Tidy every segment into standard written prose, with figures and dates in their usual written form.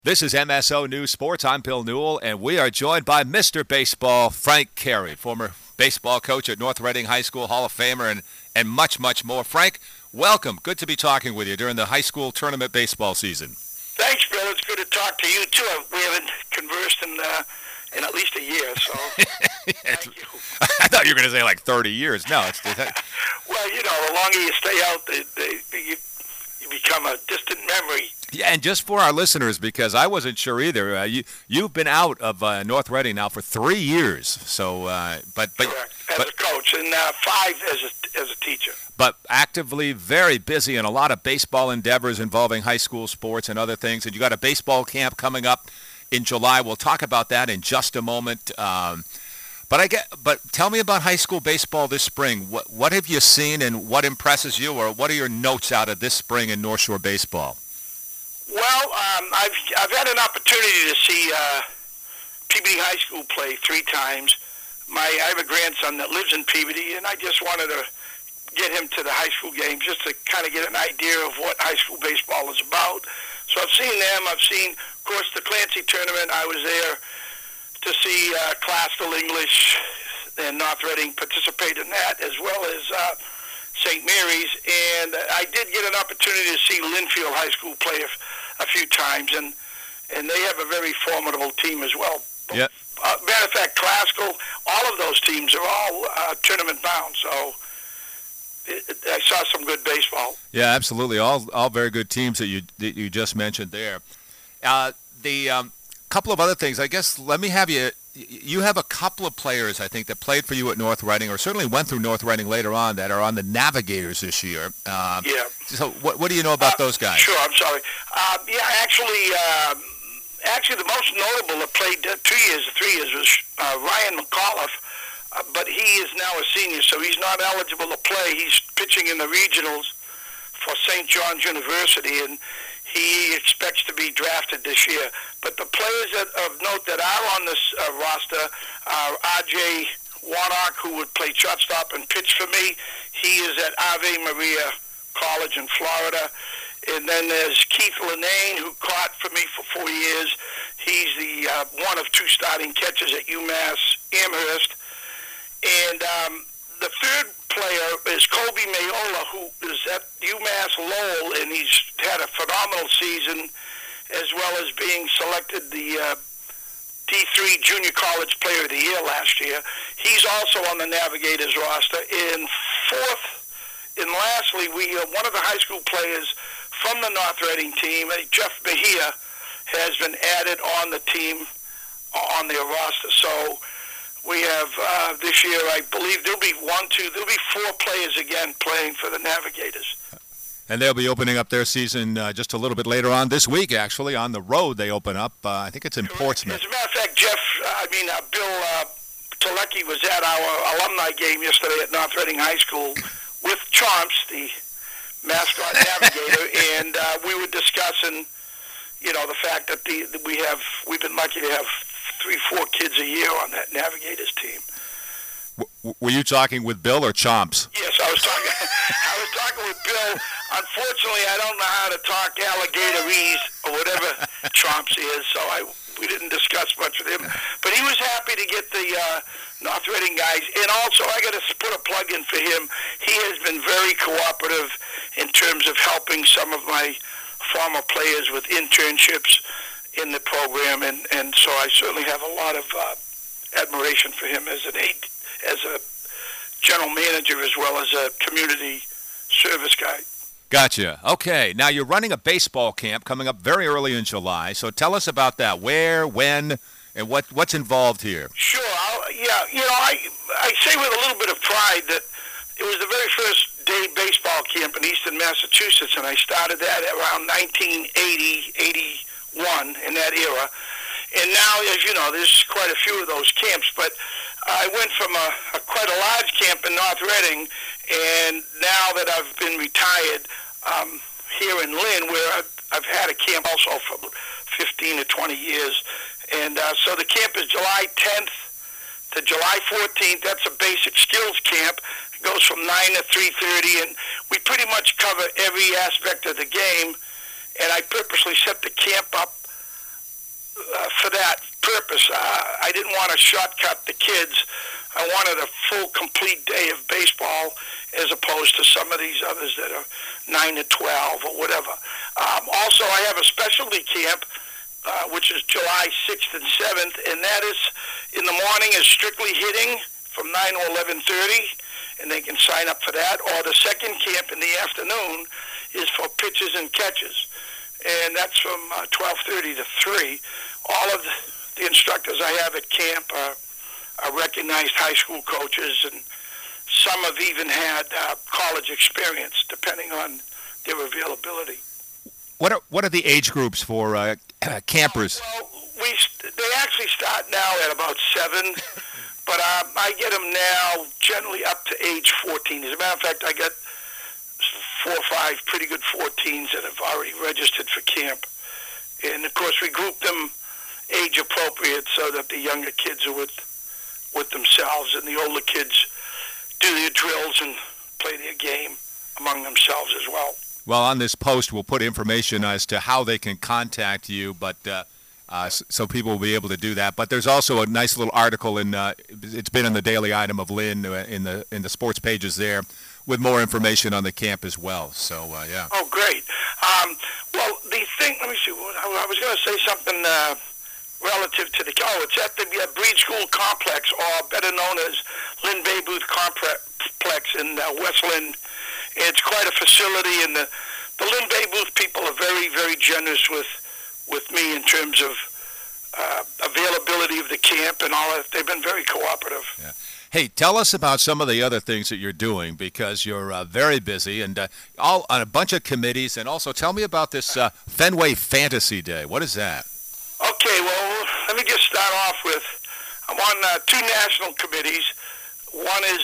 This is MSO News Sports. I'm Bill Newell, and we are joined by Mr. Baseball, Frank Carey, former baseball coach at North Reading High School, Hall of Famer, and much, much more. Frank, welcome. Good to be talking with you during the high school tournament baseball season. Thanks, Bill. It's good to talk to you, too. We haven't conversed in at least a year, so thank you. I thought you were going to say like 30 years. No, it's well, the longer you stay out, you become a distant memory. Yeah, and just for our listeners, because I wasn't sure either, you've been out of North Reading now for 3 years. So, Correct. As a coach, and 5 as a teacher. But actively very busy in a lot of baseball endeavors involving high school sports and other things. And you got a baseball camp coming up in July. We'll talk about that in just a moment. But tell me about high school baseball this spring. What have you seen, and what impresses you, or what are your notes out of this spring in North Shore baseball? Well, I've had an opportunity to see Peabody High School play 3 times. I have a grandson that lives in Peabody, and I just wanted to get him to the high school games just to kind of get an idea of what high school baseball is about. So I've seen them. I've seen, of course, the Clancy tournament. I was there to see Classville English and North Reading participate in that, as well as St. Mary's. And I did get an opportunity to see Linfield High School play a few times, and they have a very formidable team as well. Yeah. Matter of fact, Classical, all of those teams are all tournament bound, so I saw some good baseball. Yeah, absolutely. All very good teams that you just mentioned there. The couple of other things, I guess. Let me have you. You have a couple of players, I think, that played for you at North Reading, or certainly went through North Reading later on, that are on the Navigators this year. Yeah. So what do you know about those guys? Sure, I'm sorry. Actually, the most notable that played 2 years or 3 years was Ryan McAuliffe, but he is now a senior, so he's not eligible to play. He's pitching in the regionals for St. John's University, and he expects to be drafted this year. But the players of note that are on this roster are R.J. Warnock, who would play shortstop and pitch for me. He is at Ave Maria College in Florida. And then there's Keith Linnane, who caught for me for 4 years. He's the one of 2 starting catchers at UMass Amherst. And the third player is Kobe Mayola, who is at UMass Lowell, and he's had a phenomenal season, as well as being selected the D3 Junior College Player of the Year last year. He's also on the Navigators roster. And lastly, one of the high school players from the North Reading team, Jeff Mejia, has been added on the team on their roster. So we have this year, I believe there'll be 4 players again playing for the Navigators. And they'll be opening up their season just a little bit later on this week, actually. On the road, they open up. I think it's in Portsmouth. As a matter of fact, Bill Telecki was at our alumni game yesterday at North Reading High School with Chomps, the mascot navigator, and we were discussing, the fact that we've been lucky to have 3-4 kids a year on that Navigators team. Were you talking with Bill or Chomps? Yes, I was talking. I was talking with Bill. Unfortunately, I don't know how to talk alligatorese or whatever Chomps is, so we didn't discuss much with him. But he was happy to get the North Reading guys. And also, I got to put a plug in for him. He has been very cooperative in terms of helping some of my former players with internships in the program, and so I certainly have a lot of admiration for him as a general manager as well as a community service guy. Gotcha. Okay. Now you're running a baseball camp coming up very early in July. So tell us about that. Where, when, and what's involved here? Sure. I say with a little bit of pride that it was the very first day baseball camp in Eastern Massachusetts, and I started that around 1980, 81, in that era. And now, as you know, there's quite a few of those camps, but I went from quite a large camp in North Reading, and now that I've been retired here in Lynn, where I've had a camp also for 15 to 20 years. And so the camp is July 10th to July 14th. That's a basic skills camp. It goes from 9 to 3:30, and we pretty much cover every aspect of the game. And I purposely set the camp up that purpose. I didn't want to shortcut the kids. I wanted a full, complete day of baseball as opposed to some of these others that are 9 to 12 or whatever. Also, I have a specialty camp, which is July 6th and 7th, and that is in the morning is strictly hitting from 9 to 11:30, and they can sign up for that. Or the second camp in the afternoon is for pitches and catches, and that's from 12:30 to 3. All of the instructors I have at camp are recognized high school coaches, and some have even had college experience, depending on their availability. What are the age groups for campers? Well, they actually start now at about 7, but I get them now generally up to age 14. As a matter of fact, I got 4 or 5 pretty good 14s that have already registered for camp. And, of course, we group them age appropriate so that the younger kids are with themselves and the older kids do their drills and play their game among themselves as well. Well, on this post, we'll put information as to how they can contact you, but so people will be able to do that. But there's also a nice little article it's been in the Daily Item of Lynn in the sports pages there, with more information on the camp as well. So yeah. Oh, great. Well, the thing. Let me see. I was going to say something relative to it's at the Breed School Complex, or better known as Lynn Baybooth Complex in West Lynn. It's quite a facility, and the Lynn Baybooth people are very, very generous with me in terms of availability of the camp and all that. They've been very cooperative. Yeah. Hey, tell us about some of the other things that you're doing, because you're very busy and all on a bunch of committees. And also tell me about this Fenway Fantasy Day. What is that? Okay, well, let me just start off with, I'm on 2 national committees. One is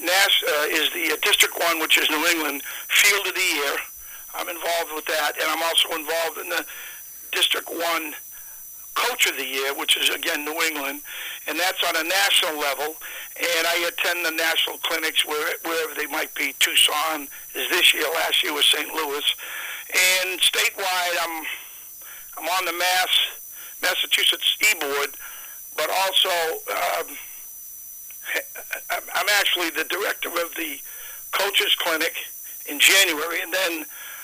the District 1, which is New England, Field of the Year. I'm involved with that, and I'm also involved in the District 1 Coach of the Year, which is, again, New England, and that's on a national level, and I attend the national clinics wherever they might be. Tucson is this year, last year was St. Louis, and statewide I'm on the Massachusetts E-Board, but also I'm actually the director of the Coaches Clinic in January, and then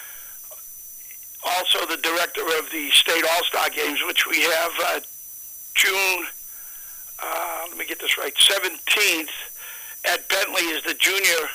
also the director of the State All-Star Games, which we have June, let me get this right, 17th at Bentley is the junior,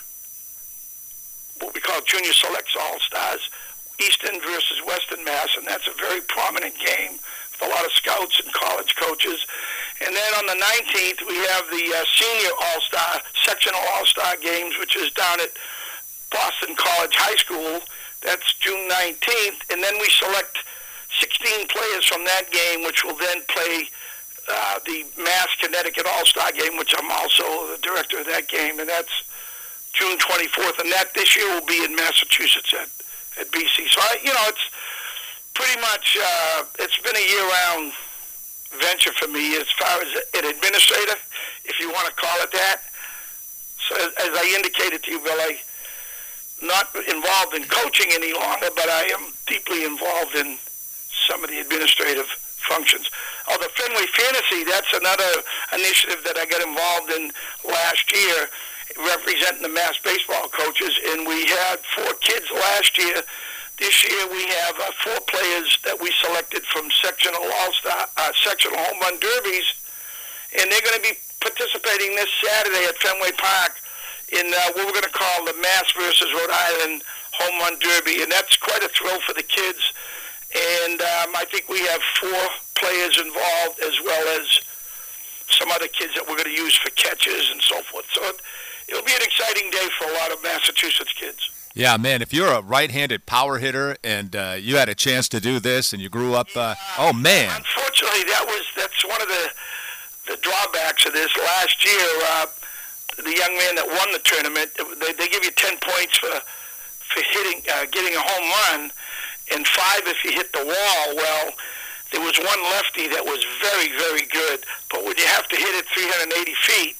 what we call Junior Selects All-Stars, Eastern versus Western Mass, and that's a very prominent game with a lot of scouts and college coaches. And then on the 19th, we have the Senior All-Star, Sectional All-Star Games, which is down at Boston College High School. That's June 19th. And then we select 16 players from that game, which will then play the Mass Connecticut All-Star Game, which I'm also the director of that game, and that's June 24th. And that this year will be in Massachusetts at BC. So, it's pretty much, it's been a year-round venture for me as far as an administrator, if you want to call it that. So as I indicated to you, Bill, I'm not involved in coaching any longer, but I am deeply involved in some of the administrative functions. Oh, the Fenway Fantasy, that's another initiative that I got involved in last year, representing the Mass baseball coaches, and we had 4 kids last year. This year we have 4 players that we selected from sectional sectional home run derbies, and they're going to be participating this Saturday at Fenway Park in what we're going to call the Mass versus Rhode Island home run derby, and that's quite a thrill for the kids. And I think we have 4 players involved, as well as some other kids that we're going to use for catches and so forth. So it'll be an exciting day for a lot of Massachusetts kids. Yeah, man, if you're a right-handed power hitter and you had a chance to do this and you grew up, oh, man. Unfortunately, that's one of the drawbacks of this. Last year, the young man that won the tournament, they give you 10 points for hitting, getting a home run, and 5 if you hit the wall. Well, there was one lefty that was very, very good, but when you have to hit it 380 feet,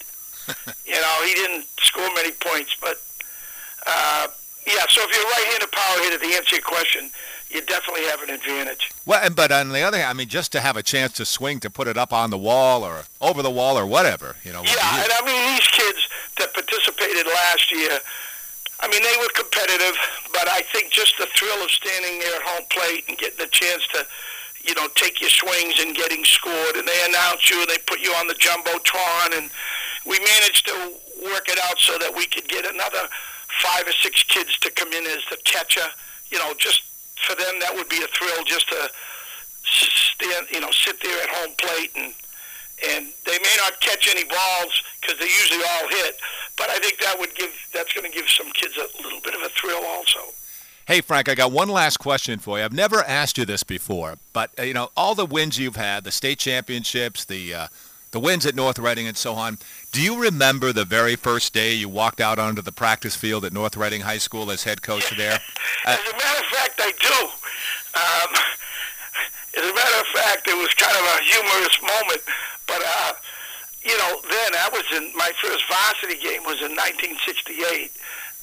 he didn't score many points. But, yeah, so if you're a right-handed power hitter, to answer your question, you definitely have an advantage. Well, but on the other hand, I mean, just to have a chance to swing, to put it up on the wall or over the wall or whatever, you know. Yeah, and I mean, these kids that participated last year, I mean, they were competitive, but I think just the thrill of standing there at home plate and getting a chance to, you know, take your swings and getting scored, and they announce you and they put you on the Jumbotron, and we managed to work it out so that we could get another 5 or 6 kids to come in as the catcher. You know, just for them, that would be a thrill just to stand, you know, sit there at home plate, and they may not catch any balls because they usually all hit, but I think that's going to give some kids a little bit of a thrill also. Hey, Frank, I got one last question for you. I've never asked you this before, but, you know, all the wins you've had, the state championships, the wins at North Reading and so on, do you remember the very first day you walked out onto the practice field at North Reading High School as head coach there? As a matter of fact, I do. As a matter of fact, it was kind of a humorous moment, but, you know, then my first varsity game was in 1968,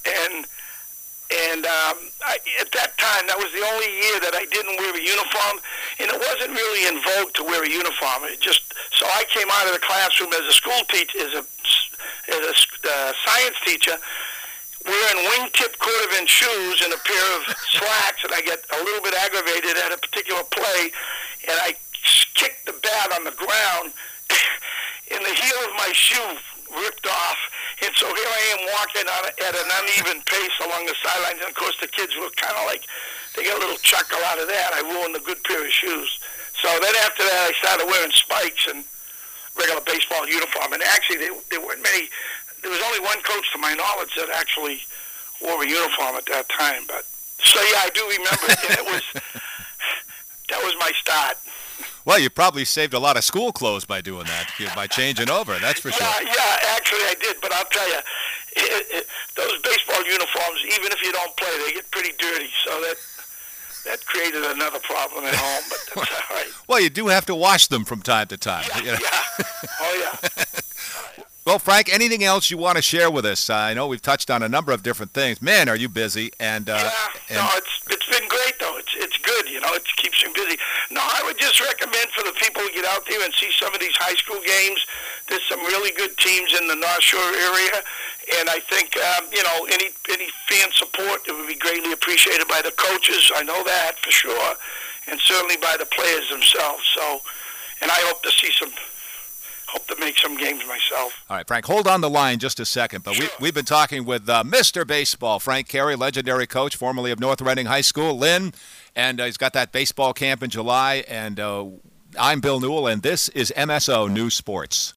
and at that time, that was the only year that I didn't wear a uniform, and it wasn't really in vogue to wear a uniform. So I came out of the classroom as a school teacher, as a science teacher, wearing wingtip cordovan shoes and a pair of slacks, and I get a little bit aggravated at a particular play, and I kicked the bat on the ground, and the heel of my shoe ripped off, and so here I am walking at an uneven pace along the sidelines, and of course the kids were kind of like, they got a little chuckle out of that. I ruined a good pair of shoes. So then after that I started wearing spikes and regular baseball uniform, and actually there weren't many, there was only one coach to my knowledge that actually wore a uniform at that time, but so yeah, I do remember it, and that was my start. Well, you probably saved a lot of school clothes by doing that, by changing over, that's for sure. Yeah, actually I did, but I'll tell you, those baseball uniforms, even if you don't play, they get pretty dirty, so that created another problem at home, but that's all right. Well, you do have to wash them from time to time. Yeah, you know? yeah. Oh, yeah. Well, Frank, anything else you want to share with us? I know we've touched on a number of different things. Man, are you busy? No, it's been great, though. It's good, you know. It keeps me busy. No, I would just recommend for the people to get out there and see some of these high school games. There's some really good teams in the North Shore area, and I think, you know, any fan support, it would be greatly appreciated by the coaches. I know that for sure, and certainly by the players themselves. So, and I hope to make some games myself. All right, Frank, hold on the line just a second. But sure. we've been talking with Mr. Baseball, Frank Carey, legendary coach, formerly of North Reading High School, Lynn, and he's got that baseball camp in July. And I'm Bill Newell, and this is MSO News Sports.